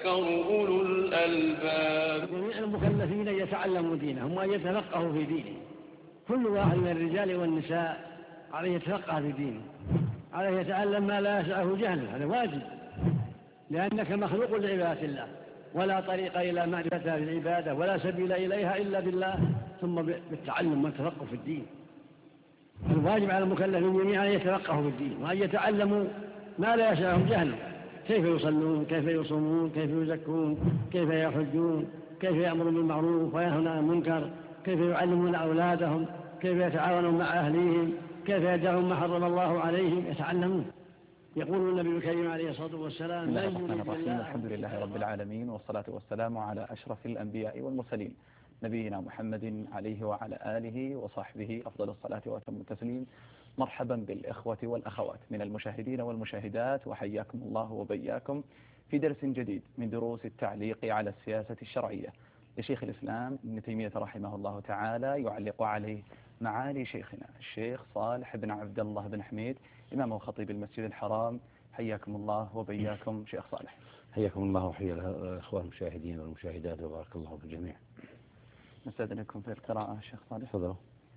أولو الألباب. جميع المكلفين يتعلموا دينهم وأن يتفقهوا في دينهم. كل واحد من الرجال والنساء عليه يتفقه في دينه، عليه يتعلم ما لا يسعه جهله، هذا واجب، لأنك مخلوق لعبادة الله، ولا طريق إلى معرفتها بالعبادة ولا سبيل إليها إلا بالله، ثم بالتعلم والتفقه في الدين. الواجب على المكلفين جميعا أن يتفقهوا في الدين وأن يتعلموا ما لا يسعهم جهله، كيف يصلون، كيف يصومون، كيف يزكون، كيف يحجون، كيف يأمرون بالمعروف وينهون عن المنكر، كيف يعلمون أولادهم، كيف يتعاونون مع أهليهم، كيف يدعون ما حرم الله عليهم، يتعلمون. يقول النبي الكريم عليه الصلاة والسلام: بسم الله الرحمن الرحيم، الحمد لله رب العالمين، والصلاة والسلام على أشرف الأنبياء والمرسلين نبينا محمد عليه وعلى آله وصحبه أفضل الصلاة وأتم التسليم. مرحبا بالإخوة والأخوات من المشاهدين والمشاهدات، وحياكم الله وبياكم في درس جديد من دروس التعليق على السياسة الشرعية لشيخ الإسلام ابن تيمية رحمه الله تعالى، يعلق عليه معالي شيخنا الشيخ صالح بن عبد الله بن حميد إمام وخطيب المسجد الحرام. حياكم الله وبياكم شيخ صالح. حياكم الله وحيا الأخوة المشاهدين والمشاهدات، وبارك الله في الجميع. نستأذنكم في القراءة شيخ صالح. تفضلوا.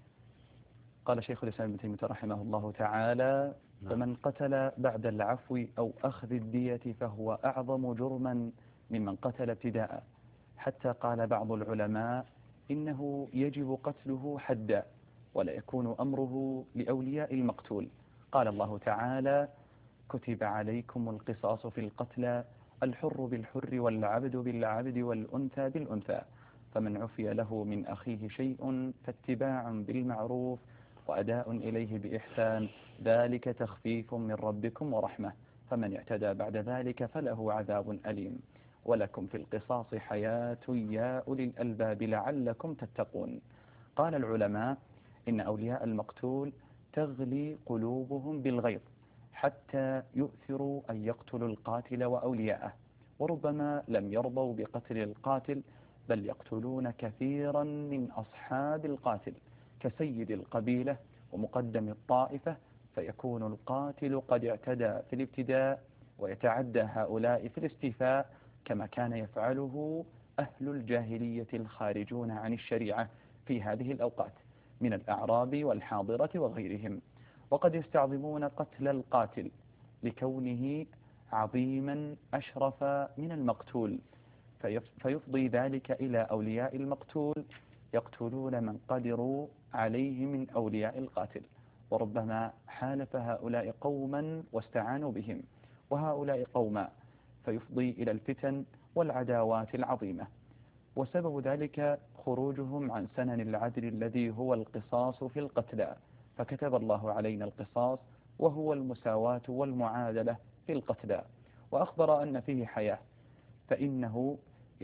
قال شيخ الإسلام ابن تيمية رحمه الله تعالى: فمن قتل بعد العفو أو أخذ الدية فهو أعظم جرما ممن قتل ابتداء، حتى قال بعض العلماء إنه يجب قتله حدا، ولا يكون أمره لأولياء المقتول. قال الله تعالى: كتب عليكم القصاص في القتلى، الحر بالحر والعبد بالعبد والأنثى بالأنثى، فمن عفي له من أخيه شيء فاتباع بالمعروف وأداء إليه بإحسان، ذلك تخفيف من ربكم ورحمة، فمن اعتدى بعد ذلك فله عذاب أليم، ولكم في القصاص حياة يا أولي الألباب لعلكم تتقون. قال العلماء إن أولياء المقتول تغلي قلوبهم بالغيظ حتى يؤثروا أن يقتلوا القاتل وأولياءه، وربما لم يرضوا بقتل القاتل بل يقتلون كثيرا من أصحاب القاتل كسيد القبيلة ومقدم الطائفة، فيكون القاتل قد اعتدى في الابتداء ويتعدى هؤلاء في الاستيفاء، كما كان يفعله أهل الجاهلية الخارجون عن الشريعة في هذه الأوقات من الأعراب والحاضرة وغيرهم، وقد يستعظمون قتل القاتل لكونه عظيما أشرف من المقتول، فيفضي ذلك إلى أولياء المقتول يقتلون من قدروا عليه من أولياء القاتل، وربما حالف هؤلاء قوما واستعانوا بهم وهؤلاء قوما، فيفضي إلى الفتن والعداوات العظيمة. وسبب ذلك خروجهم عن سنن العدل الذي هو القصاص في القتلى، فكتب الله علينا القصاص وهو المساواة والمعادلة في القتلى، وأخبر أن فيه حياة، فإنه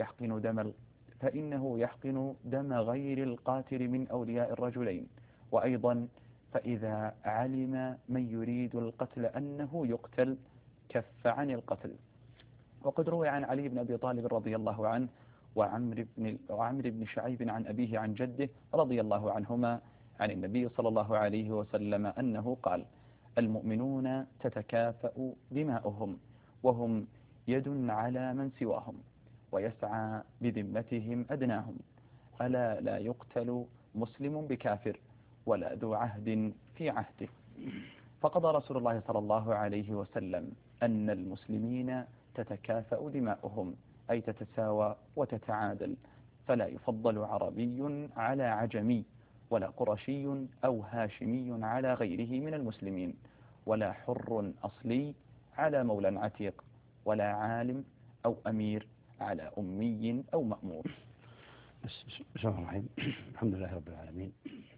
يحقن دم غير القاتل من أولياء الرجلين، وأيضا فإذا علم من يريد القتل أنه يقتل كف عن القتل. وقد روي عن علي بن أبي طالب رضي الله عنه وعمر بن شعيب عن أبيه عن جده رضي الله عنهما عن النبي صلى الله عليه وسلم أنه قال: المؤمنون تتكافأ دماؤهم وهم يد على من سواهم، ويسعى بذمتهم أدناهم، ألا لا يقتل مسلم بكافر ولا ذو عهد في عهده. فقضى رسول الله صلى الله عليه وسلم أن المسلمين تتكافأ دماؤهم، أي تتساوى وتتعادل، فلا يفضل عربي على عجمي، ولا قرشي أو هاشمي على غيره من المسلمين، ولا حر أصلي على مولى عتيق، ولا عالم أو أمير على أمي أو مأمور. بسم الله الرحمن الرحيم. الحمد لله رب العالمين،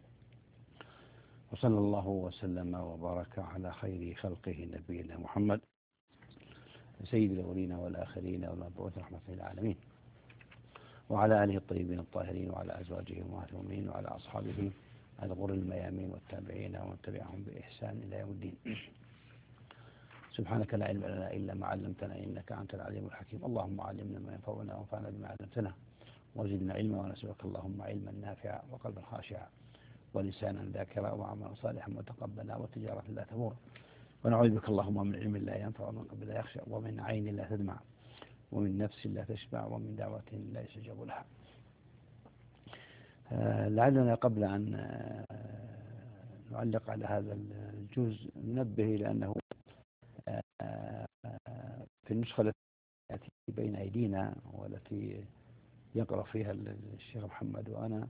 وصلى الله وسلم وبارك على خير خلقه نبينا محمد سيد الأولين والآخرين والمبعوث رحمة للعالمين، وعلى آله الطيبين الطاهرين، وعلى أزواجه أمهات المؤمنين، وعلى أصحابه الغر الميامين والتابعين ومن تبعهم بإحسان إلى يوم الدين. سبحانك لا علم لنا إلا ما علمتنا إنك أنت العليم الحكيم. اللهم علمنا ما ينفعنا وانفعنا بما علمتنا وزدنا علما، ونسألك اللهم علما نافعا وقلبا خاشعا ولسانا ذاكرا وعملا صالحا متقبلا وتجارة لا تبور، ونعوذ بك اللهم من علم لا ينفع ومن قلب لا يخشى ومن عين لا تدمع ومن نفس لا تشبع ومن دعوة لا يستجاب لها. لعلنا قبل أن نعلق على هذا الجزء ننبه لأنه في النسخة التي بين أيدينا والتي يقرأ فيها الشيخ محمد وأنا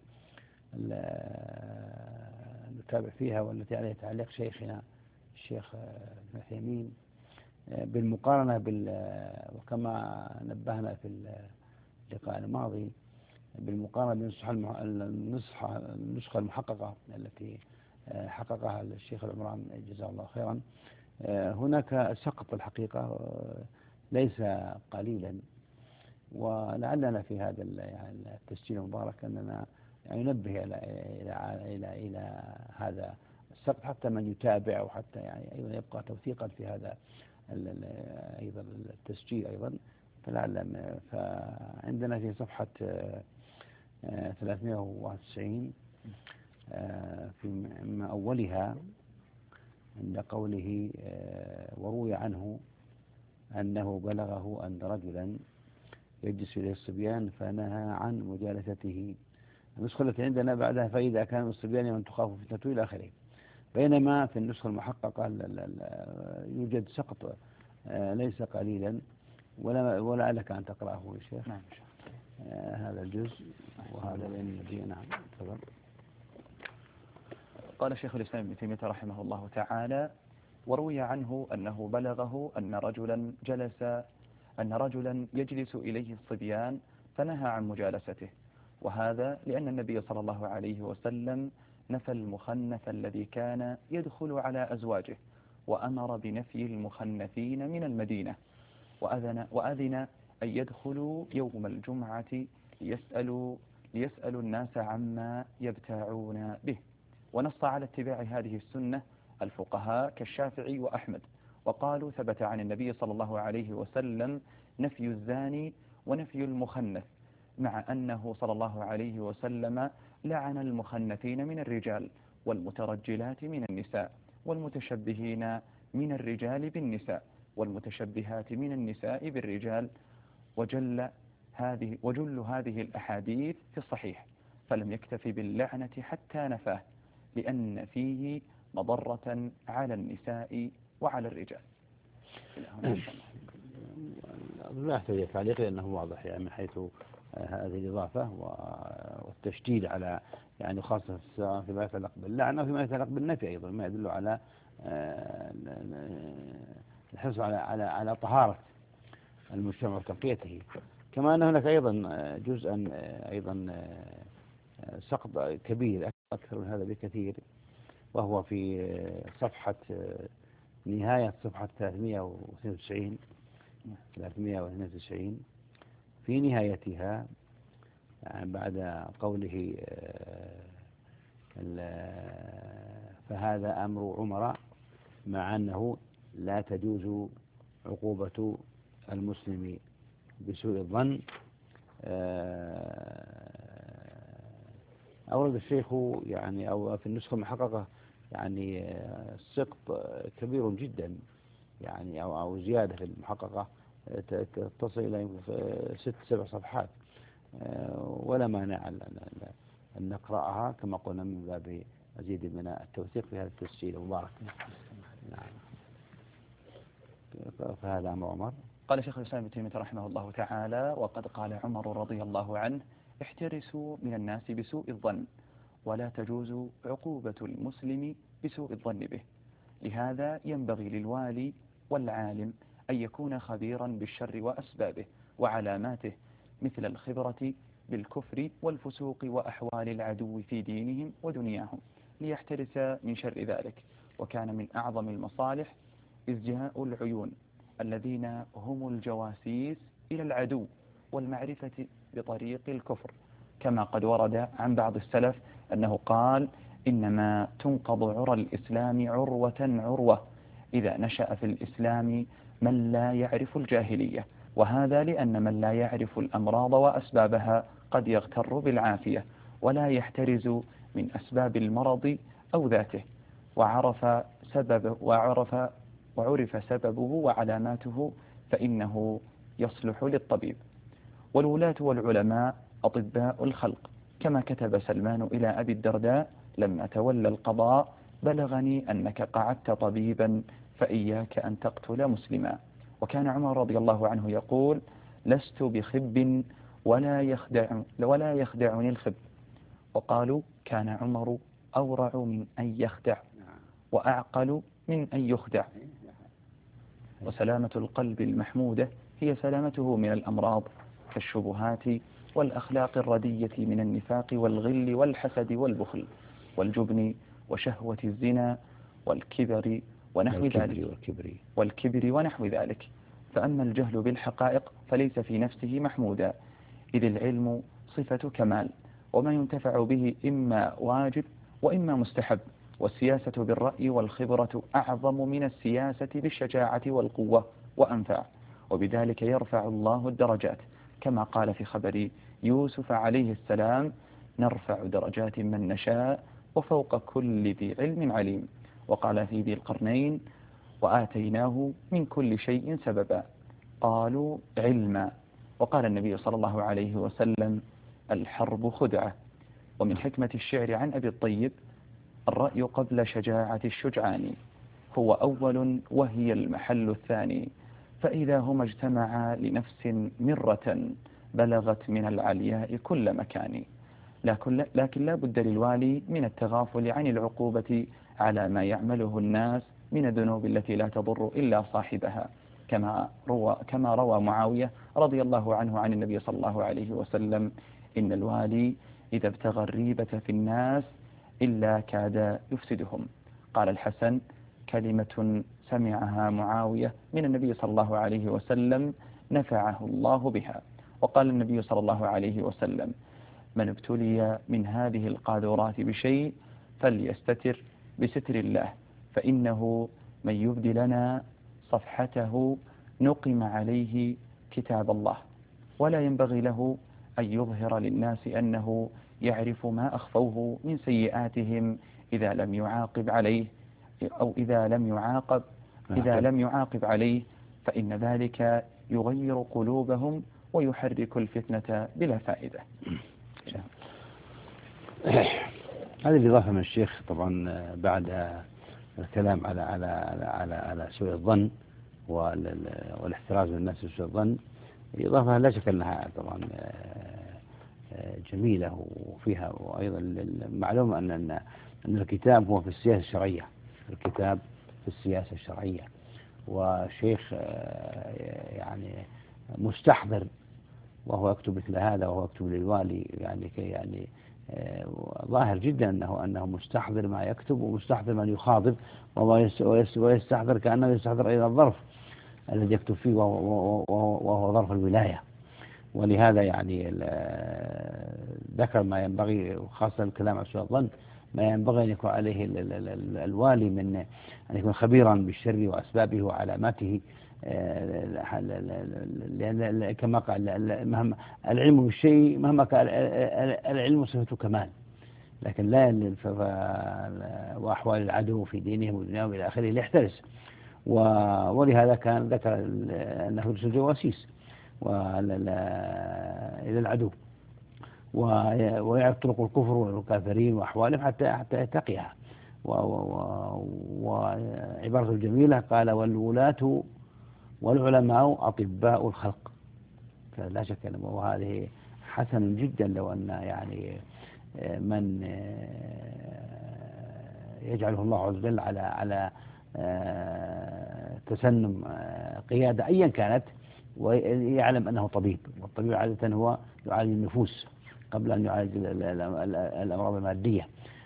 نتابع فيها، والتي عليها تعليق شيخنا الشيخ ابن عثيمين، بالمقارنة وكما نبهنا في اللقاء الماضي، بالمقارنة بالنسخة المحققة التي حققها الشيخ العمران جزاه الله خيرا، هناك سقط الحقيقة ليس قليلا. ولعلنا في هذا التسجيل المبارك أننا ننبه إلى هذا السقط حتى من يتابع، وحتى أيضا يبقى توثيقا في هذا أيضا التسجيل أيضا. فعندنا في صفحة 391 في أولها عند قوله وروي عنه أنه بلغه أن رجلا يجلس إليه الصبيان فنهى عن مجالسته. النسخة التي عندنا بعدها فإذا كان الصبيان من تخاف فتنته إلى آخره، بينما في النسخة المحققة يوجد سقط ليس قليلا. ولعلك أن تقرأه يا شيخ. نعم. هذا الجزء وهذا الذي نعم تفضل. قال شيخ الإسلام ابن تيمية رحمه الله تعالى: وروي عنه أنه بلغه أن رجلا يجلس إليه الصبيان فنهى عن مجالسته، وهذا لأن النبي صلى الله عليه وسلم نفى المخنث الذي كان يدخل على أزواجه، وأمر بنفي المخنثين من المدينة، وأذن أن يدخلوا يوم الجمعة ليسألوا الناس عما يبتاعون به. ونص على اتباع هذه السنة الفقهاء كالشافعي وأحمد، وقالوا ثبت عن النبي صلى الله عليه وسلم نفي الزاني ونفي المخنث، مع أنه صلى الله عليه وسلم لعن المخنثين من الرجال والمترجلات من النساء والمتشبهين من الرجال بالنساء والمتشبهات من النساء بالرجال، وجل هذه الأحاديث في الصحيح، فلم يكتفي باللعنة حتى نفاه، لأن فيه مضرة على النساء وعلى الرجال. لا يحتاج تعليق لأنه واضح من حيث هذه الإضافة والتشديد على خاصة فيما يتعلق باللعنة وفيما يتعلق بالنفي أيضا، ما يدل على الحرص على طهارة المجتمع وتنقيته. كما أن هناك أيضا جزءا أيضا سقط كبير أكثر من هذا بكثير، وهو في صفحة نهاية صفحة 392 في نهايتها بعد قوله فهذا أمر عمر مع أنه لا تجوز عقوبة المسلم بسوء الظن. أورد الشيخ أو في النسخة المحققة سقط كبير جدا أو زيادة في المحققة تصل إلى 6-7 صفحات، ولا مانع أن نقرأها كما قلنا من باب مزيد من التوثيق في هذا التسجيل المبارك. نعم. فهذا أمر عمر. قال شيخ الإسلام ابن تيمية رحمه الله تعالى: وقد قال عمر رضي الله عنه: احترسوا من الناس بسوء الظن، ولا تجوز عقوبة المسلم بسوء الظن به. لهذا ينبغي للوالي والعالم أن يكون خبيرا بالشر وأسبابه وعلاماته، مثل الخبرة بالكفر والفسوق وأحوال العدو في دينهم ودنياهم، ليحترس من شر ذلك. وكان من أعظم المصالح إزجاء العيون الذين هم الجواسيس إلى العدو والمعرفة بطريق الكفر، كما قد ورد عن بعض السلف أنه قال: إنما تنقض عرى الإسلام عروة عروة إذا نشأ في الإسلام من لا يعرف الجاهلية. وهذا لأن من لا يعرف الأمراض وأسبابها قد يغتر بالعافية ولا يحترز من أسباب المرض أو ذاته، وعرف سببه وعلاماته، فإنه يصلح للطبيب. والولاة والعلماء أطباء الخلق، كما كتب سلمان إلى أبي الدرداء لما تولى القضاء: بلغني أنك قعدت طبيبا فإياك أن تقتل مسلما. وكان عمر رضي الله عنه يقول: لست بخب ولا يخدعني الخب. وقالوا: كان عمر أورع من أن يخدع وأعقل من أن يخدع. وسلامة القلب المحمودة هي سلامته من الأمراض كالشبهات والأخلاق الردية من النفاق والغل والحسد والبخل والجبن وشهوة الزنا والكبر ونحو ذلك. فأما الجهل بالحقائق فليس في نفسه محمودا، إذ العلم صفة كمال، وما ينتفع به إما واجب وإما مستحب. والسياسة بالرأي والخبرة أعظم من السياسة بالشجاعة والقوة وأنفع، وبذلك يرفع الله الدرجات، كما قال في خبر يوسف عليه السلام: نرفع درجات من نشاء وفوق كل ذي علم عليم. وقال في ذي القرنين: وآتيناه من كل شيء سببا. قالوا: علما. وقال النبي صلى الله عليه وسلم: الحرب خدعة. ومن حكمة الشعر عن أبي الطيب: الرأي قبل شجاعة الشجعان، هو أول وهي المحل الثاني، فإذا هما اجتمعا لنفس مرة بلغت من العلياء كل مكان. لكن لا بد للوالي من التغافل عن العقوبة على ما يعمله الناس من الذنوب التي لا تضر إلا صاحبها، كما روى معاوية رضي الله عنه عن النبي صلى الله عليه وسلم: إن الوالي إذا ابتغى الريبة في الناس إلا كاد يفسدهم. قال الحسن: كلمة سمعها معاوية من النبي صلى الله عليه وسلم نفعه الله بها. وقال النبي صلى الله عليه وسلم: من ابتلي من هذه القاذورات بشيء فليستتر بستر الله، فإنه من يبدي لنا صفحته نقم عليه كتاب الله، ولا ينبغي له أن يظهر للناس أنه يعرف ما أخفوه من سيئاتهم إذا لم يعاقب عليه، أو إذا لم يعاقب عليه، فإن ذلك يغير قلوبهم ويحرك الفتنة بلا فائدة. هذه الإضافة من الشيخ طبعا بعد الكلام على سوء الظن والاحتراز من الناس سوء الظن، إضافة لا شك أنها طبعا جميلة وفيها. وأيضا المعلومة أن الكتاب هو في السياسة الشرعية، الكتاب في السياسة الشرعية، وشيخ يعني مستحضر وهو يكتب مثل هذا، وهو يكتب للوالي يعني ظاهر جدا أنه مستحضر ما يكتب ومستحضر من يخاطب، ويستحضر كأنه يستحضر أيضا الظرف الذي يكتب فيه وهو ظرف الولاية. ولهذا يعني ذكر ما ينبغي، وخاصة الكلام عن سوء الظن، ما ينبغي أن يكون عليه الوالي من أن يكون خبيرا بالشر وأسبابه وعلاماته، لأن كما قال العلم بالشيء مهما كان العلم صفة كمال، لكن لا وأحوال العدو في دينهم ودنياهم إلى آخره ليحترس. ولهذا كان ذكر أنه يرسل جواسيس إلى العدو ويعرف طرق الكفر والكافرين وأحوالهم حتى يتقيها. وعبارة الجميلة قال: والولاة والعلماء أطباء الخلق. فلا شك أن هذه حسن جدا لو أن يعني من يجعله الله عز وجل على تسنم قيادة أيا كانت، ويعلم أنه طبيب، والطبيب عادة هو يعالج النفوس قبل أن يعالج الأمراض المادية.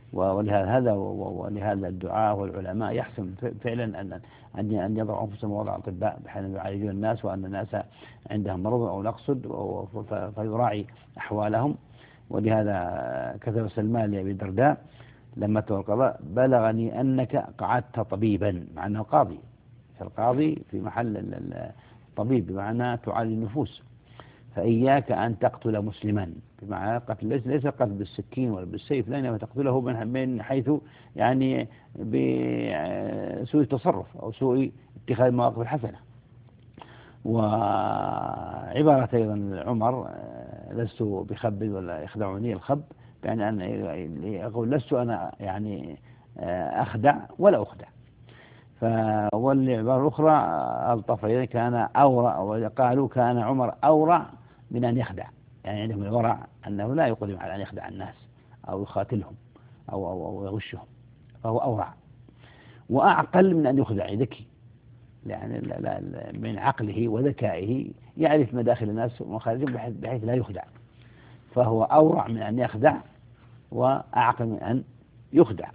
ولهذا الدعاء والعلماء يحسن فعلا أن يضعوا أنفسهم وضع أطباء بحيث يعالجون الناس، وأن الناس عندهم مرض أو نقصد فيراعي أحوالهم. ولهذا كتب سلمان لأبي الدرداء لما توفي القضاء: بلغني أنك قعدت طبيبا، مع أنه قاضي، فالقاضي في محل الطبيب بمعنى تعالج النفوس، فإياك أن تقتل مسلما، بمعنى قتل ليس قتل بالسكين ولا بالسيف، لأنما تقتله من حيث يعني بسوء التصرف أو سوء اتخاذ المواقف الحسنة. وعبارة أيضا عمر لست بخب ولا يخدعني الخب، يعني أن يقول لست أنا يعني أخدع ولا أخدع. والعبارة الأخرى ألطف، كان أورع، وقالوا كان عمر أورع من أن يخدع، يعني عندهم الورع أنه لا يقدم على أن يخدع الناس أو يخاتلهم أو يغشهم، فهو أورع وأعقل من أن يخدع، ذكي، يعني من عقله وذكائه يعرف مداخل الناس ومخارجهم بحيث لا يخدع، فهو أورع من أن يخدع وأعقل من أن يخدع.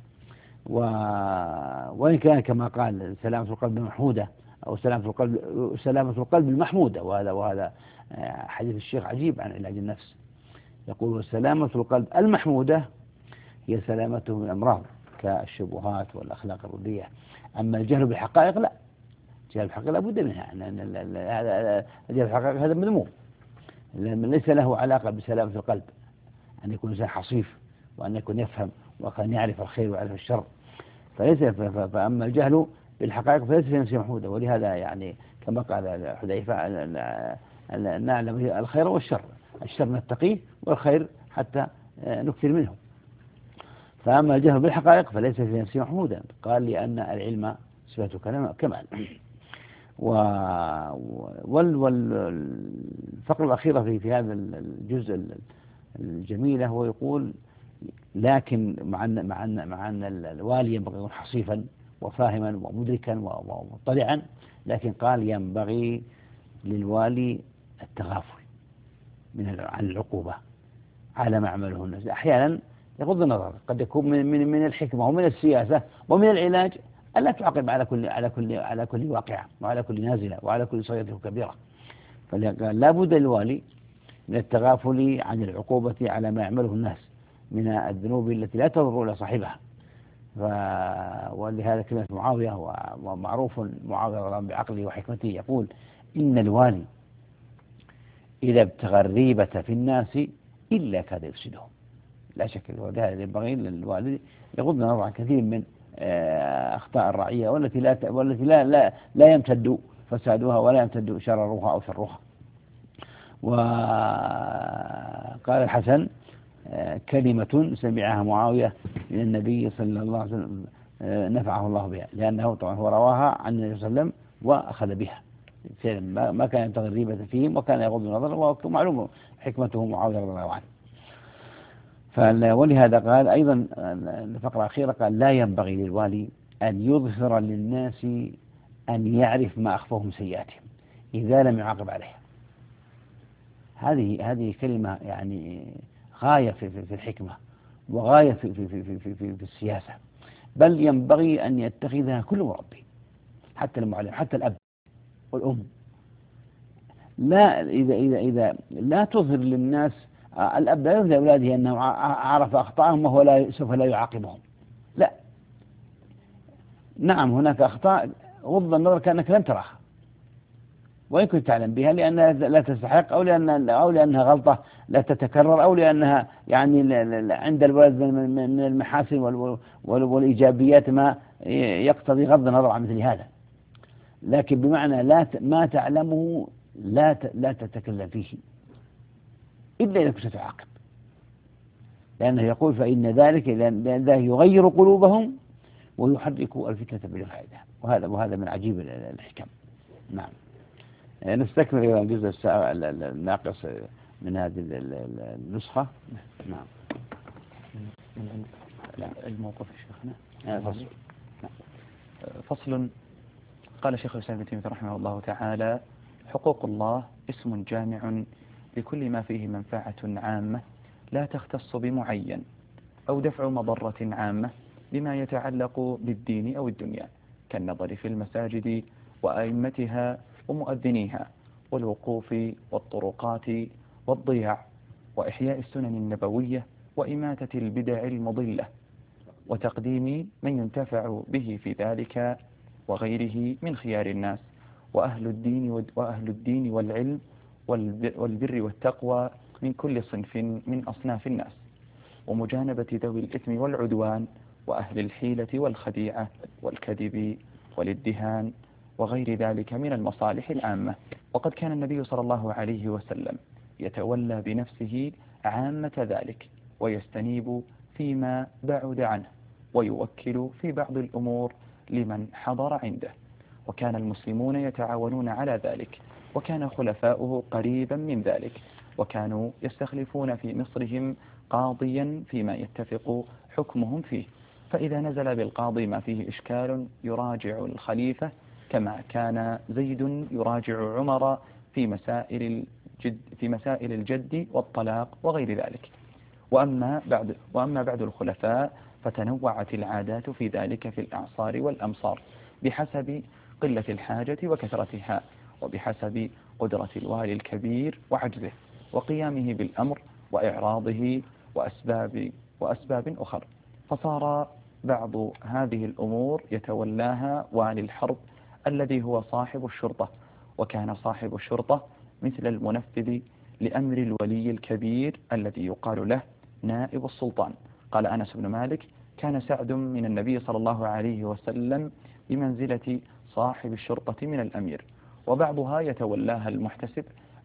وإن كان كما قال سلامة القلب المحمودة أو سلامة القلب المحمودة، وهذا حديث الشيخ عجيب عن علاج النفس، يقول سلامة القلب المحمودة هي سلامته من الأمراض كالشبهات والأخلاق الردية. أما الجهل بالحقائق لا، الجهل بالحقائق لا بد منها، الجهل بالحقائق هذا مذموم، ليس له علاقة بسلامة القلب، أن يكون إنسان حصيف وأن يكون يفهم وأن يعرف الخير ويعرف الشر، فأما الجهل بالحقائق فليس في نفسه محمودة. ولهذا يعني كما قال حذيفة نعلم الخير والشر، الشر نتقيه والخير حتى نكثر منه. فأما الجهل بالحقائق فليس في نفسه محمودا، قال لأن العلم صفة كمال. والفقرة الأخيرة في هذا الجزء الجميلة هو يقول لكن مع أن الوالي ينبغي أن يكون حصيفا وفاهما ومدركا ومطلعا، لكن قال ينبغي للوالي التغافل عن العقوبة على ما عمله الناس. أحيانا يغض النظر، قد يكون من الحكمة ومن السياسة ومن العلاج ألا تعاقب على كل واقعة وعلى كل نازلة وعلى كل صغيرة وكبيرة. فقال لا بد للوالي من التغافل عن العقوبة على ما يعمله الناس من الذنوب التي لا تضر إلى صاحبها. ولهذا كلمة معاوية، ومعروف معاوية بعقله وحكمته، يقول إن الوالي إذا ابتغى الريبة في الناس إلا كاد يفسدهم. لا شك ولهذا ينبغي للوالي يغض النظر عن كثير من أخطاء الرعية والتي لا يمتد فسادها ولا يمتد شررها أو شرها. وقال الحسن كلمة سمعها معاوية من النبي صلى الله عليه وسلم نفعه الله بها، لأنه طبعا هو رواها عن النبي صلى الله عليه وسلم وأخذ بها، ما كان يبتغي الريبة فيهم وكان يغض النظر، ومعلوم حكمته معاوية رضي الله عنه. ولهذا قال أيضا الفقرة الأخيرة قال لا ينبغي للوالي أن يظهر للناس أن يعرف ما أخفوهم سيئاتهم إذا لم يعاقب عليها. هذه كلمة يعني غاية في الحكمة وغاية في السياسة، بل ينبغي أن يتخذها كل مربي حتى المعلم حتى الأب والأم. لا إذا لا تظهر للناس، الأب لا يظهر لأولاده أنه عرف أخطاءهم وهو سوف لا يعاقبهم، لا، نعم هناك أخطاء غض النظر كأنك لم تراها وإن كنت تعلم بها لأنها لا تستحق أو لأنها غلطة لا تتكرر أو لأنها يعني عند الولد من المحاسن والإيجابيات ما يقتضي غض النظر عن مثل هذا، لكن بمعنى ما تعلمه لا تتكلم فيه إلا إذا كنت تعاقب، لأنه يقول فإن ذلك يغير قلوبهم ويحرك الفتنة بالفائدة، وهذا من عجيب الحكم. نعم، نستكمل الجزء الناقص من هذه النسخة. نعم، الموقف شيخنا. فصل. قال شيخ الإسلام ابن تيمية رحمه الله تعالى: حقوق الله اسم جامع لكل ما فيه منفعة عامة لا تختص بمعين، أو دفع مضرة عامة بما يتعلق بالدين أو الدنيا، كالنظر في المساجد وأئمتها ومؤذنيها، والوقوف والطرقات والضياع، وإحياء السنن النبوية، وإماتة البدع المضلة، وتقديم من ينتفع به في ذلك وغيره من خيار الناس، وأهل الدين والعلم والبر والتقوى من كل صنف من أصناف الناس، ومجانبة ذوي الإثم والعدوان، وأهل الحيلة والخديعة والكذب والادهان وغير ذلك من المصالح العامة. وقد كان النبي صلى الله عليه وسلم يتولى بنفسه عامة ذلك، ويستنيب فيما بعد عنه، ويوكل في بعض الأمور لمن حضر عنده. وكان المسلمون يتعاونون على ذلك، وكان خلفاؤه قريبا من ذلك، وكانوا يستخلفون في مصرهم قاضيا فيما يتفق حكمهم فيه، فإذا نزل بالقاضي ما فيه إشكال يراجع الخليفة، كما كان زيد يراجع عمر في مسائل الجد والطلاق وغير ذلك. وأما بعد الخلفاء فتنوعت العادات في ذلك في الأعصار والأمصار بحسب قلة الحاجة وكثرتها، وبحسب قدرة الوالي الكبير وعجزه، وقيامه بالأمر وإعراضه وأسباب أخرى. فصار بعض هذه الأمور يتولاها والي الحرب الذي هو صاحب الشرطة، وكان صاحب الشرطة مثل المنفذ لأمر الولي الكبير الذي يقال له نائب السلطان. قال أنس بن مالك: كان سعد من النبي صلى الله عليه وسلم بمنزلة صاحب الشرطة من الأمير. وبعضها يتولاها المحتسب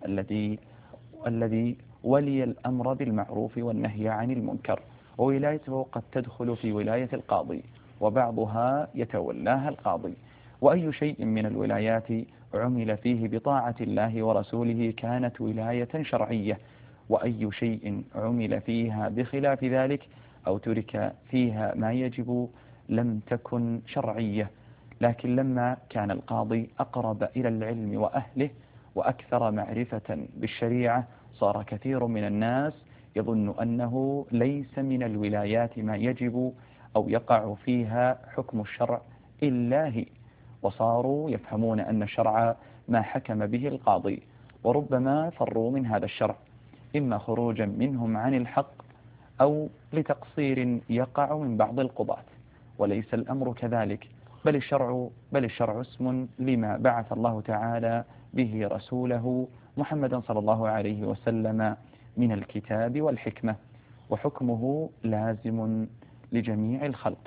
الذي ولي الأمر بالمعروف والنهي عن المنكر، وولايته قد تدخل في ولاية القاضي، وبعضها يتولاها القاضي. وأي شيء من الولايات عمل فيه بطاعة الله ورسوله كانت ولاية شرعية، وأي شيء عمل فيها بخلاف ذلك أو ترك فيها ما يجب لم تكن شرعية. لكن لما كان القاضي أقرب إلى العلم وأهله وأكثر معرفة بالشريعة، صار كثير من الناس يظن أنه ليس من الولايات ما يجب أو يقع فيها حكم الشرع إلا هي، وصاروا يفهمون أن الشرع ما حكم به القاضي، وربما فروا من هذا الشرع إما خروجا منهم عن الحق أو لتقصير يقع من بعض القضاة. وليس الأمر كذلك، بل الشرع اسم لما بعث الله تعالى به رسوله محمدا صلى الله عليه وسلم من الكتاب والحكمة، وحكمه لازم لجميع الخلق،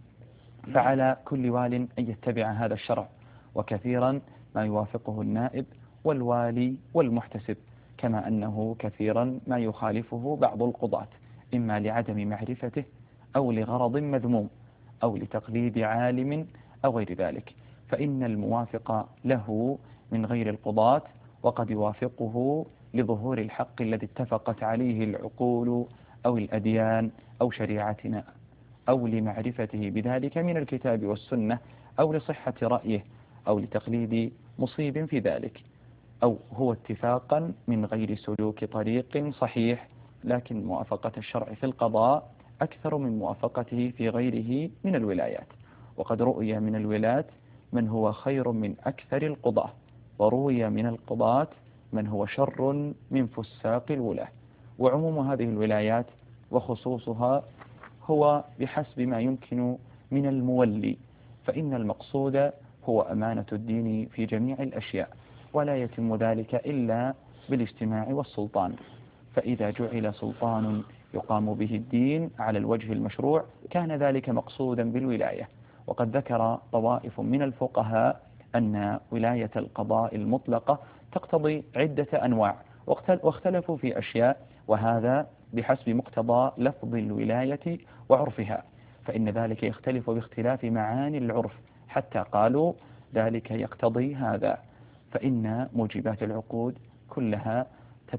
فعلى كل وال أن يتبع هذا الشرع، وكثيرا ما يوافقه النائب والوالي والمحتسب، كما أنه كثيرا ما يخالفه بعض القضاة، إما لعدم معرفته أو لغرض مذموم أو لتقليد عالم أو غير ذلك، فإن الموافق له من غير القضاة وقد يوافقه لظهور الحق الذي اتفقت عليه العقول أو الأديان أو شريعتنا، أو لمعرفته بذلك من الكتاب والسنة، أو لصحة رأيه، أو لتقليد مصيب في ذلك، أو هو اتفاقا من غير سلوك طريق صحيح. لكن موافقة الشرع في القضاء أكثر من موافقته في غيره من الولايات. وقد رؤي من الولاة من هو خير من أكثر القضاة، وروي من القضاة من هو شر من فساق الولاة. وعموم هذه الولايات وخصوصها هو بحسب ما يمكن من المولي، فإن المقصود هو أمانة الدين في جميع الأشياء، ولا يتم ذلك إلا بالاجتماع والسلطان. فإذا جعل سلطان يقام به الدين على الوجه المشروع كان ذلك مقصودا بالولاية. وقد ذكر طوائف من الفقهاء أن ولاية القضاء المطلقة تقتضي عدة أنواع، واختلفوا في أشياء، وهذا بحسب مقتضى لفظ الولاية وعرفها، فإن ذلك يختلف باختلاف معاني العرف، حتى قالوا ذلك يقتضي هذا، فإن موجبات العقود كلها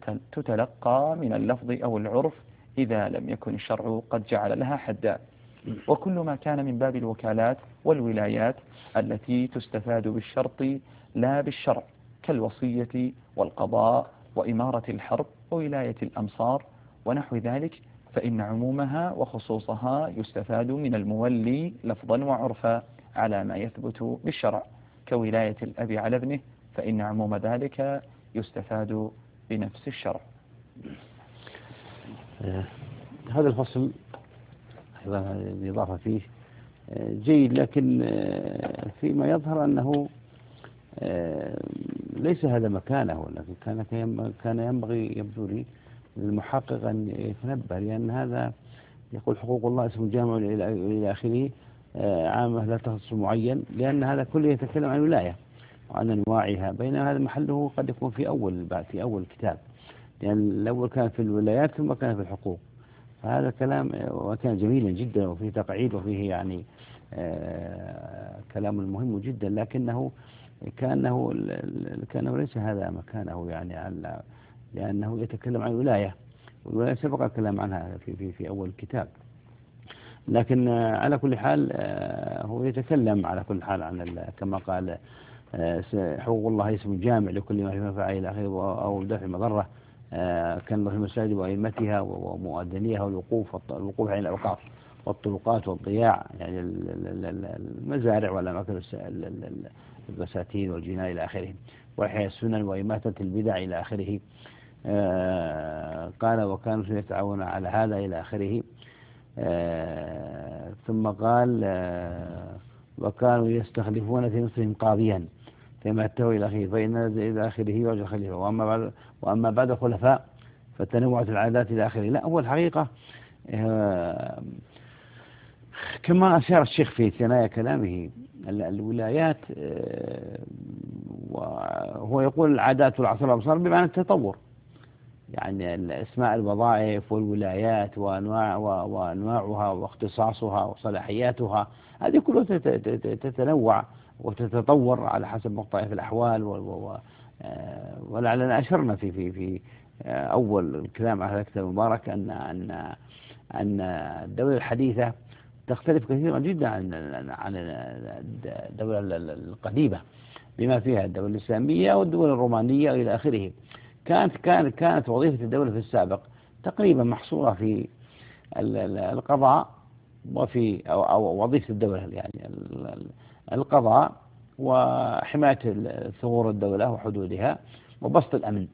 تتلقى من اللفظ أو العرف إذا لم يكن الشرع قد جعل لها حدا. وكل ما كان من باب الوكالات والولايات التي تستفاد بالشرط لا بالشرع، كالوصية والقضاء وإمارة الحرب وولاية الأمصار ونحو ذلك، فإن عمومها وخصوصها يستفاد من المولي لفظا وعرفا على ما يثبت بالشرع، كولاية الأب على ابنه، فإن عموم ذلك يستفاد بنفس الشرع. هذا الفصل الإضافة فيه جيد، لكن فيما يظهر أنه ليس هذا مكانه، ولكن كان ينبغي يبدو لي للمحقق أن يتنبه، لأن هذا يقول حقوق الله اسم جامع إلى آخره عامة لا تخص معين، لأن هذا كله يتكلم عن ولاية، وعن أنواعها، بينما هذا محله قد يكون في أول كتاب، لأن الأول كان في الولايات ثم كان في الحقوق. فهذا كلام وكان جميلا جدا وفيه تقعيد وفيه يعني كلام مهم جدا، لكنه كأنه ليس هذا مكانه يعني لأنه يتكلم عن الولاية، والولاية سبق الكلام عنها في أول الكتاب. لكن على كل حال هو يتكلم على كل حال عن كما قال حقوق الله اسم جامع لكل ما ينفع إلى آخره، أو دفع المضرة كان الله في المساجد وأئمتها ومؤذنيها والوقوف عند الأوقاف والطرقات والضياع، يعني المزارع والأماكن البساتين والجنان إلى آخره، وإحياء السنن وإماتة البدع إلى آخره. قال وكانوا يتعاونون على هذا إلى آخره. ثم قال وكانوا يستخلفون في مصرهم قاضيا فيما اتوا إلى آخره، فإن إلى آخره يرجع خليفة، وأما بعد الخلفاء فتنوعت العادات إلى آخره. لا، هو الحقيقة كما أشار الشيخ في ثنايا كلامه الولايات، وهو يقول العادات والعصر والأبصار بمعنى التطور، يعني اسماء الوظائف والولايات وأنواعها واختصاصها وصلاحياتها، هذه كلها تتنوع وتتطور على حسب مختلف الأحوال. ولعلنا أشرنا في أول الكلام على الكتاب المبارك أن الدولة الحديثة تختلف كثيرا جدا عن الدولة القديمة، بما فيها الدولة الإسلامية والدول الرومانية إلى آخره. كانت وظيفة الدولة في السابق تقريبا محصورة في القضاء، أو وظيفة الدولة يعني القضاء وحماية ثغور الدولة وحدودها وبسط الأمن،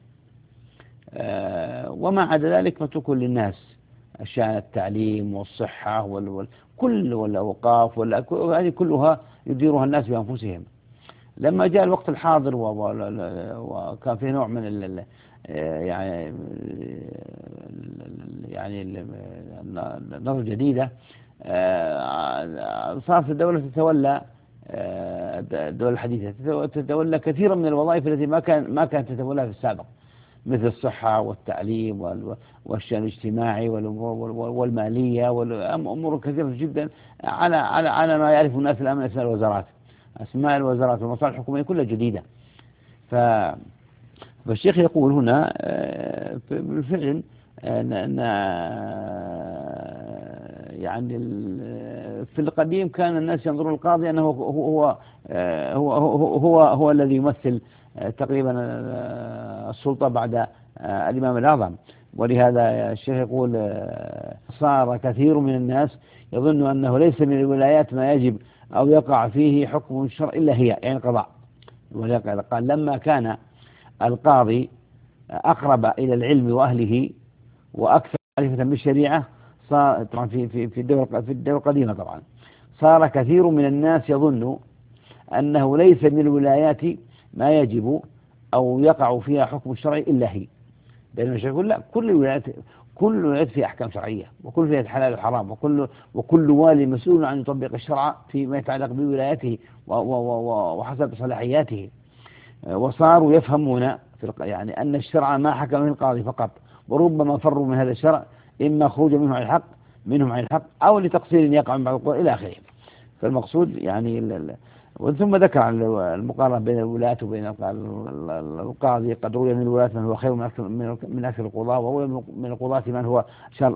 وما عدا ذلك متروك للناس، أشياء التعليم والصحة والأوقاف هذه كلها يديرها الناس بأنفسهم. لما جاء الوقت الحاضر وكان فيه نوع من يعني نظرة جديدة، صارت الدولة تتولى، الدولة الحديثة تتولى كثيرا من الوظائف التي ما كانت تتولاها في السابق، مثل الصحة والتعليم والشأن الاجتماعي والمالية والأمور كثيرة جدا على ما يعرف الناس الآن من أسماء الوزارات والمصالح الحكومية كلها جديدة. فالشيخ يقول هنا بالفعل أن يعني في القديم كان الناس ينظرون القاضي أنه هو الذي يمثل تقريبا السلطة بعد الإمام الأعظم. ولهذا الشيخ يقول صار كثير من الناس يظن أنه ليس من الولايات ما يجب أو يقع فيه حكم الشرع إلا هي، يعني القضاء. ولهذا قال لما كان القاضي أقرب إلى العلم وأهله وأكثر معرفة بالشريعة، صار طبعا في الدولة القديمة طبعا صار كثير من الناس يظن أنه ليس من الولايات ما يجب أو يقع فيها حكم الشرع إلا هي. بينما الشيخ يقول لا، كل الولايات فيها أحكام شرعية، وكل فيها حلال وحرام، وكل والي مسؤول عن يطبق الشرع فيما يتعلق بولايته وحسب صلاحياته. وصاروا يفهمون يعني أن الشرع ما حكم به القاضي فقط، وربما فروا من هذا الشرع إما خروجا منهم عن الحق أو لتقصير يقع من بعض القضاء إلى آخره. فالمقصود يعني ثم ذكر عن المقارنة بين الولاة وبين القاضي. قد روي من الولاة من هو خير من أكثر القضاة، وهو من القضاة من هو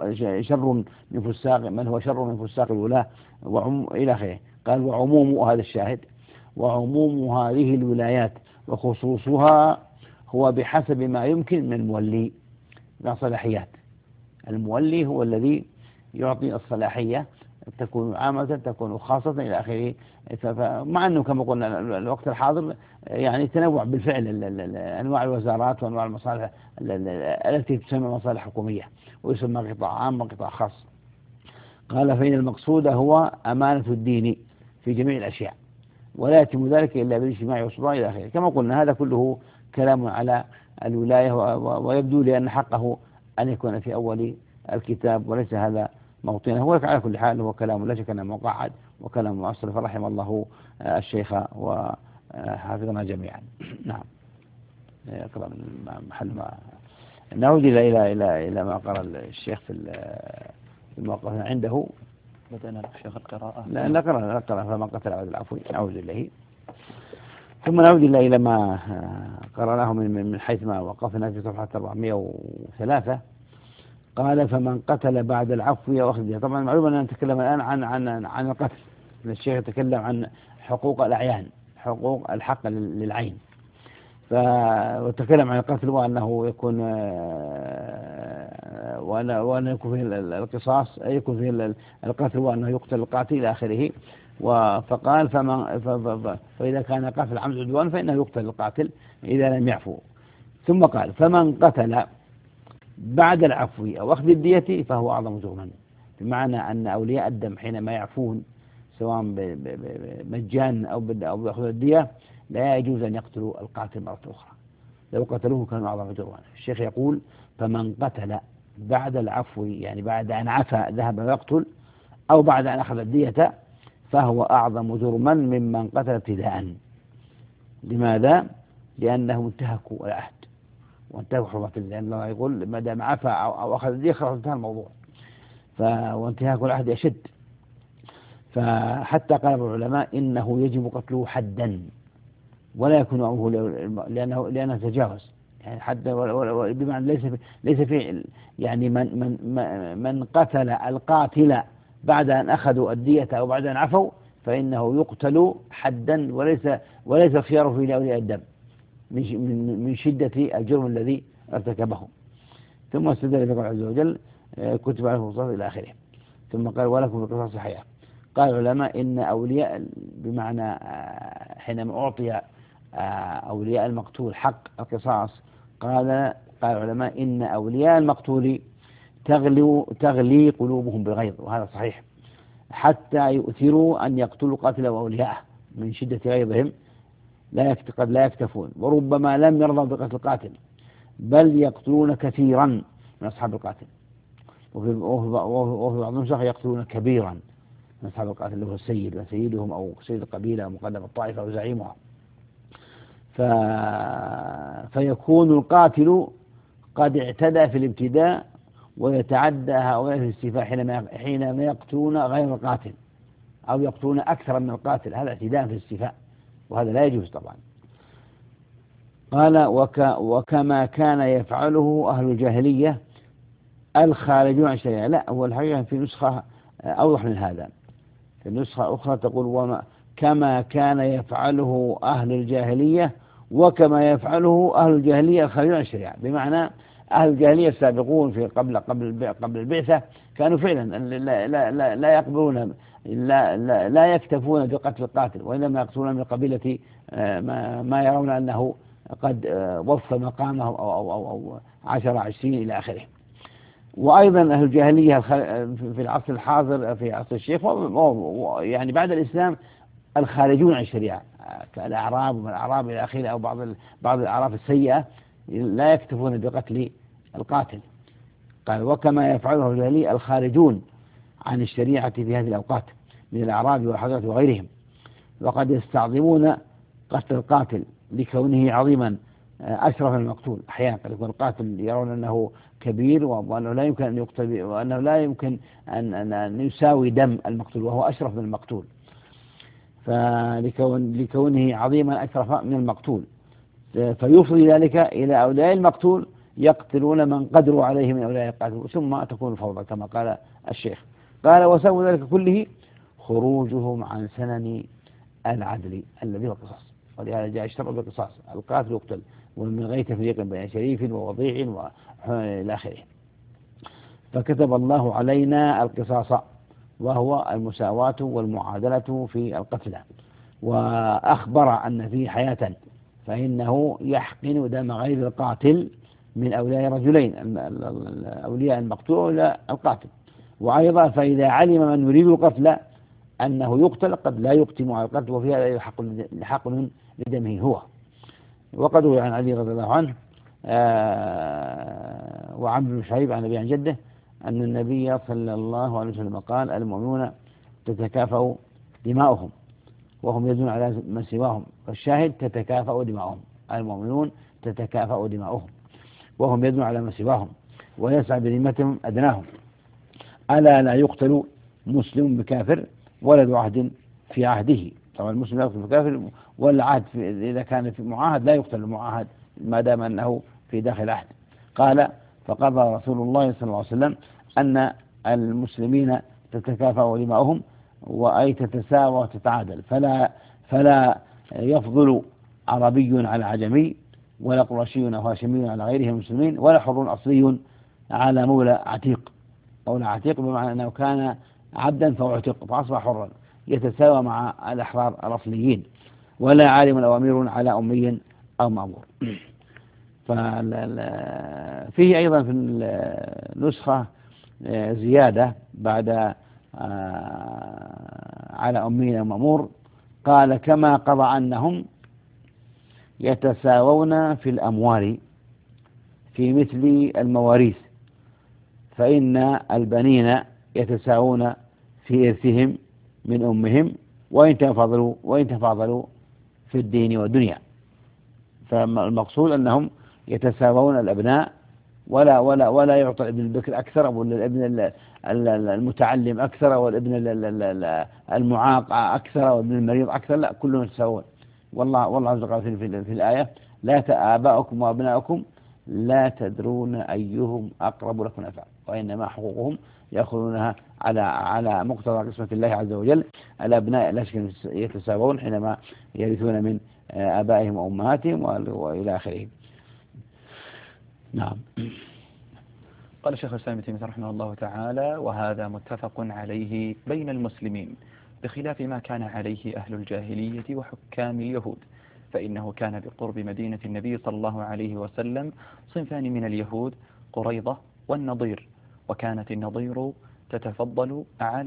شر من فساق الولاة إلى آخره. قال وعموم هذا الشاهد، وعموم هذه الولايات وخصوصها هو بحسب ما يمكن من المولي من صلاحيات. المولي هو الذي يعطي الصلاحية، تكون عامة تكون خاصة إلى آخره. مع أنه كما قلنا الوقت الحاضر يعني تنوع بالفعل أنواع الوزارات وأنواع المصالح التي تسمى مصالح حكومية، ويسمى قطاع عام وقطاع خاص. قال فإن المقصود هو أمانة الدين في جميع الأشياء، ولا يتم ذلك إلا بالاجتماع والسلطان إلى آخره. كما قلنا هذا كله كلام على الولاية، ويبدو لي أن حقه أن يكون في أول الكتاب وليس هذا موطنه. هو على كل حال هو كلام لا شك أنه مقعد وكلام مؤصل، فرحم الله الشيخ حافظنا جميعا. نعم. يقرأ من محل ما نعود إلى ما قرأ الشيخ في الموقف عنده. بدأنا الشيخ القراءة. لا نقرأ فما قتل عبد العفو نعود إليه، ثم نعود إلى ما قرأناه من حيث ما وقفنا في صفحة 403. قال فمن قتل بعد العفو وأخذ الدية. طبعا معلوم أننا نتكلم الآن عن القتل. الشيخ يتكلم عن حقوق الأعيان، حقوق الحق للعين، وتكلم عن القتل وأنه يكون وأن يكون فيه القصاص، يكون فيه القتل وأنه يقتل القاتل إلى آخره. فقال فإذا كان قتل عمد عدوان فإنه يقتل القاتل إذا لم يعفو. ثم قال فمن قتل بعد العفو أو أخذ الدية فهو أعظم جرما، بمعنى أن أولياء الدم حينما يعفون سواء مجانا أو بأخذ الدية لا يجوز أن يقتلوا القاتل مرة أخرى، لو قتلوه كانوا أعظم جرما. الشيخ يقول فمن قتل بعد العفو، يعني بعد أن عفى ذهب ويقتل، أو بعد أن أخذ الدية، فهو أعظم جرما ممن قتل ابتداء. لماذا؟ لأنهم انتهكوا العهد وانتهكوا حرمة الله، لأن الله يقول ما دام عفى أو أخذ الدية خلاص انتهى الموضوع، وانتهاك العهد يشد. فحتى قال العلماء إنه يجب قتله حدا ولا يكون أمره لأنه تجاوز، يعني حتى بمعنى ليس في يعني من قتل القاتل بعد أن أخذوا الدية أو بعد أن عفوا فإنه يقتل حدا، وليس خياره في أولياء الدم من شدة الجرم الذي ارتكبه. ثم استدل بقول عز وجل كتب عليكم القصاص إلى آخره. ثم قال ولكم في القصاص حياة. قال العلماء إن أولياء بمعنى حينما أعطي أولياء المقتول حق القصاص، قال العلماء إن أولياء المقتول تغلي قلوبهم بغيظ، وهذا صحيح، حتى يؤثروا أن يقتلوا قاتله وأولياءه من شدة غيظهم، قد لا يكتفون، وربما لم يرضوا بقتل القاتل بل يقتلون كثيرا من أصحاب القاتل، وفي بعض النسخ يقتلون كبيرا من أصحاب القاتل اللي هو السيد وسيدهم أو سيد القبيلة أو مقدم الطائفة أو زعيمها. فيكون القاتل قد اعتدى في الابتداء ويتعدى هؤلاء في الاستيفاء حينما يقتلون غير القاتل أو يقتلون أكثر من القاتل، هذا اعتداء في الاستيفاء وهذا لا يجوز طبعا. قال وكما كان يفعله أهل الجاهلية الخارجون عن الشريعة. لا، هو الحقيقة في نسخة أوضح من هذا، في النسخة أخرى تقول كما كان يفعله أهل الجاهلية وكما يفعله أهل الجاهلية الخارجون عن الشريعة، بمعنى أهل الجاهلية السابقون في قبل البعثة كانوا فعلا لا يقبلون لا يكتفون بقتل القاتل، وإنما يقتلون من قبيلة ما يرون أنه قد وفى مقامه أو 10 إلى آخره. وأيضا أهل الجاهلية في العصر الحاضر في عصر الشيخ يعني بعد الإسلام الخارجون عن الشريعة كالأعراب ومن الأعراب إلى آخره، أو بعض الأعراف السيئة لا يكتفون بقتل القاتل. قال وكما يفعله الجاهلية الخارجون عن الشريعة في هذه الأوقات من الأعراب والحضرة وغيرهم، وقد يستعظمون قتل القاتل لكونه عظيما أشرف من المقتول. أحيانا قد يكون القاتل يرون أنه كبير وأنه لا يمكن أن يقتل، وأنه لا يمكن أن يساوي دم المقتول وهو أشرف من المقتول، فلكونه عظيما أشرف من المقتول فيفضي ذلك إلى أولياء المقتول يقتلون من قدروا عليه من أولياء القاتل، ثم تكون الفوضى كما قال الشيخ. قال وسبب ذلك كله خروجهم عن سنن العدل الذي هو القصاص، ولهذا جاء اشترط بالقصاص، القاتل يقتل ومن غير تفريق بين شريف ووضيع وإلى آخره. فكتب الله علينا القصاص وهو المساواة والمعادلة في القتلى، وأخبر أن فيه حياة فإنه يحقن دم غير القاتل من أولياء رجلين، أولياء المقتول ولا القاتل. وأيضا فإذا علم من يريد القتل أنه يقتل قد لا يقتم على القتل، وفي هذا حقن لدمه هو. وقد روي عن علي رضي الله عنه وعمرو بن شعيب عن أبي عن جده أن النبي صلى الله عليه وسلم قال المؤمنون تتكافأ دماؤهم، وهم يدون على من سواهم. فالشاهد تتكافأ دماؤهم، المؤمنون تتكافأ دماؤهم وهم يدون على من سواهم ويسعى بذمتهم أدناهم. ألا لا يقتل مسلم بكافر ولا ذو عهد في عهده. طبعا المسلم لا يقتل بكافر، والعهد إذا كان في معاهد لا يقتل المعاهد ما دام أنه في داخل عهد. قال فقضى رسول الله صلى الله عليه وسلم أن المسلمين تتكافأ دماؤهم، وأي تتساوى وتتعادل، فلا يفضل عربي على عجمي، ولا قرشي أو هاشمي على غيره المسلمين، ولا حر أصلي على مولى عتيق. مولى عتيق بمعنى أنه كان عبدا فاعتق فأصبح حرا، يتساوى مع الأحرار الأصليين. ولا عالم أو أمير على أمي أو مأمور. فيه أيضا في النسخة زيادة بعد على أمي أو مأمور، قال كما قضى أنهم يتساوون في الأموال في مثل المواريث، فإن البنين يتساوون في إرثهم من أمهم وإن تفاضلوا في الدين والدنيا. فالمقصود أنهم يتساوون الأبناء، ولا يعطى الابن البكر أكثر، أو الابن المتعلم أكثر، أو الابن المعاق أكثر، أو الابن المريض أكثر، لا، كلهم يتساوون. والله عز وجل في الآية لا آباؤكم وأبناؤكم لا تدرون أيهم أقرب لكم نفعا، وإنما حقوقهم يأخذونها على مقتضى قسمة الله عز وجل. الأبناء لا شك يتساوون حينما يرثون من آبائهم وأمهاتهم وإلى آخره. نعم. قال الشيخ الإسلام ابن تيمية رحمه الله تعالى: وهذا متفق عليه بين المسلمين، بخلاف ما كان عليه أهل الجاهلية وحكام اليهود، فإنه كان بقرب مدينة النبي صلى الله عليه وسلم صنفان من اليهود، قريضة والنضير، وكانت النضير تتفضل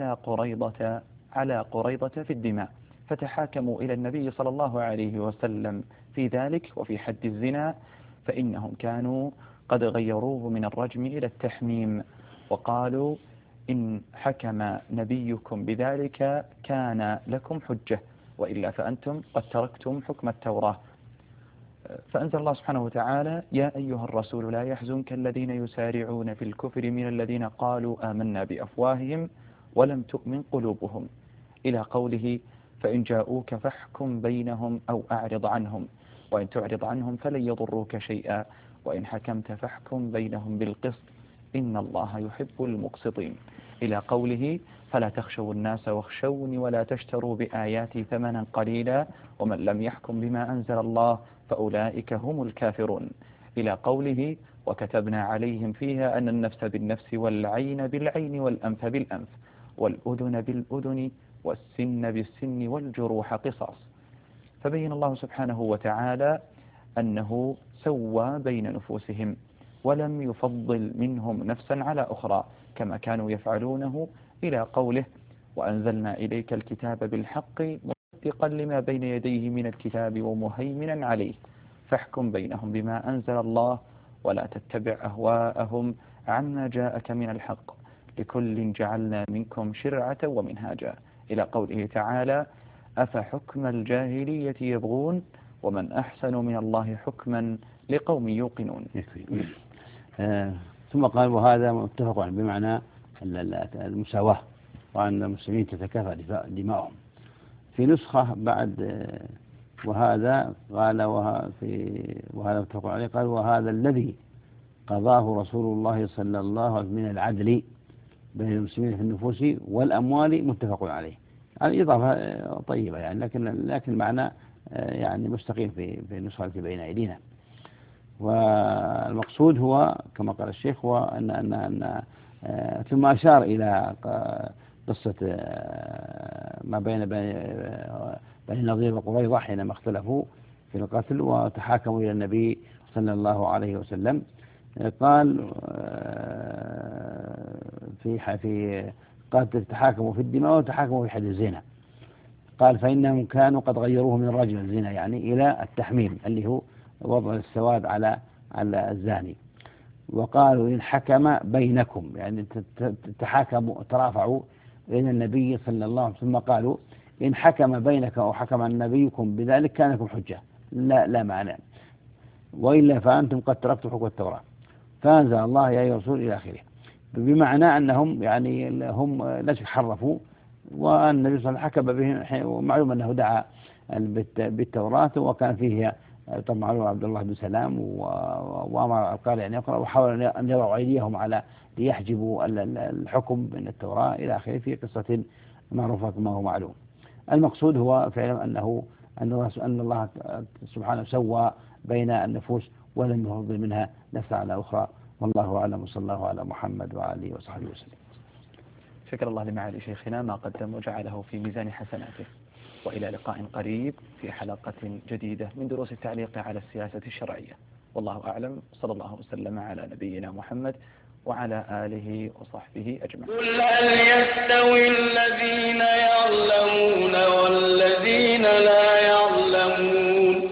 على قريضة في الدماء، فتحاكموا إلى النبي صلى الله عليه وسلم في ذلك وفي حد الزنا، فإنهم كانوا قد غيروه من الرجم إلى التحميم، وقالوا إن حكم نبيكم بذلك كان لكم حجة، وإلا فأنتم قد تركتم حكم التوراة. فأنزل الله سبحانه وتعالى: يا أيها الرسول لا يحزنك الذين يسارعون في الكفر من الذين قالوا آمنا بأفواههم ولم تؤمن قلوبهم، إلى قوله: فإن جاءوك فاحكم بينهم أو أعرض عنهم، وإن تعرض عنهم فلن يضروك شيئا، وإن حكمت فاحكم بينهم بالقسط إن الله يحب المقسطين، إلى قوله: فلا تخشوا الناس واخشوني ولا تشتروا بآياتي ثمنا قليلا ومن لم يحكم بما أنزل الله فأولئك هم الكافرون، إلى قوله: وكتبنا عليهم فيها أن النفس بالنفس والعين بالعين والأنف بالأنف والأذن بالأذن والسن بالسن والجروح قصاص. فبين الله سبحانه وتعالى أنه سوى بين نفوسهم، ولم يفضل منهم نفسا على أخرى كما كانوا يفعلونه، إلى قوله: وأنزلنا إليك الكتاب بالحق مصدقا لما بين يديه من الكتاب ومهيمنا عليه فاحكم بينهم بما أنزل الله ولا تتبع أهواءهم عما جاءك من الحق لكل جعلنا منكم شرعة ومنهاجا، إلى قوله تعالى: أفحكم الجاهلية يبغون ومن أحسن من الله حكما لقوم يوقنون. ثم قال: وهذا متفق عليه بمعنى المساواة، وأن المسلمين تتكافأ دماؤهم. في نسخة بعد وهذا قال وهذا متفق عليه، قال: وهذا الذي قضاه رسول الله صلى الله عليه وسلم من العدل بين المسلمين في النفوس والأموال متفق عليه. الإضافة طيبة يعني، لكن معنى يعني مستقيم في النسخة التي بين أيدينا. والمقصود هو كما قال الشيخ هو أن ثم أشار إلى قصة ما بين النضير وقريظة حينما اختلفوا في القتل وتحاكموا إلى النبي صلى الله عليه وسلم. قال قال تحاكموا في الدماء وتحاكموا في حد الزنا. قال: فإنهم كانوا قد غيروه من الرجم الزنا يعني إلى التحميم اللي هو وضع السواد على الزاني. وقالوا: إن حكم بينكم يعني تحاكموا ترافعوا إلى النبي صلى الله عليه وسلم، ثم قالوا: إن حكم بينك أو حكم نبيكم بذلك كان لكم حجة، لا معنى، وإلا فأنتم قد تركتم حكم التوراة. فأنزل الله يا أيها الرسول إلى آخره، بمعنى أنهم يعني هم لا حرفوا، والنبي صلى الله عليه وسلم حكم بهم، ومعلوم أنه دعا بالتوراة، وكان فيه طبعا عبد الله بن سلام، وأمر القارئ أن يقرأ، وحاول أن يضعوا أيديهم على ليحجبوا الحكم من التوراة إلى آخره، في قصة معروفة كما هو معلوم. المقصود هو فعلا أن الله سبحانه سوى بين النفوس ولم يفضل منها نفس على أخرى، والله أعلم، وصلى الله على محمد وعلى وصحبه وسلم. شكر الله لمعالي شيخنا ما قدم وجعله في ميزان حسناته، وإلى لقاء قريب في حلقة جديدة من دروس التعليق على السياسة الشرعية، والله أعلم، صلى الله وسلم على نبينا محمد وعلى آله وصحبه أجمعين. قل هل يستوي الذين يعلمون والذين لا يعلمون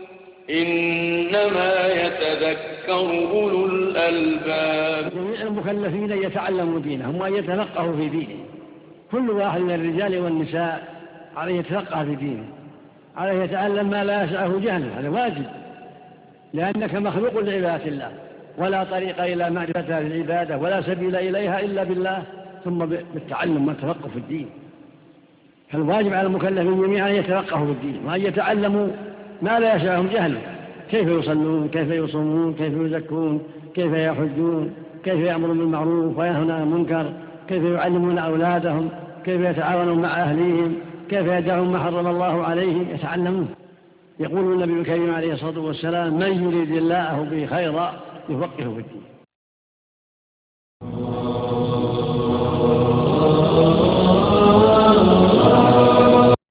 إنما يتذكر أولو الألباب. جميع المكلفين يتعلموا دينهم وأن يتفقهوا في دينه، كل واحد من الرجال والنساء عليه يتفقه في دينه، عليه يتعلم ما لا يسعه جهله، هذا واجب، لأنك مخلوق لعبادة الله، ولا طريق إلى معرفة هذه العبادة ولا سبيل إليها إلا بالله، ثم بالتعلم والتفقه في الدين. فالواجب على المكلفين جميعا أن يتفقهوا في الدين، وأن يتعلموا ما لا يسعهم جهله، كيف يصلون، كيف يصومون، كيف يزكون، كيف يحجون، كيف يأمرون بالمعروف وينهون عن المنكر، كيف يعلمون أولادهم، كيف يتعاونون مع أهليهم، كيف يدعون ما حرم الله عليهم، يتعلمون. يقول النبي الكريم عليه الصلاة والسلام: من يريد الله به خيرا يفقهه في الدين.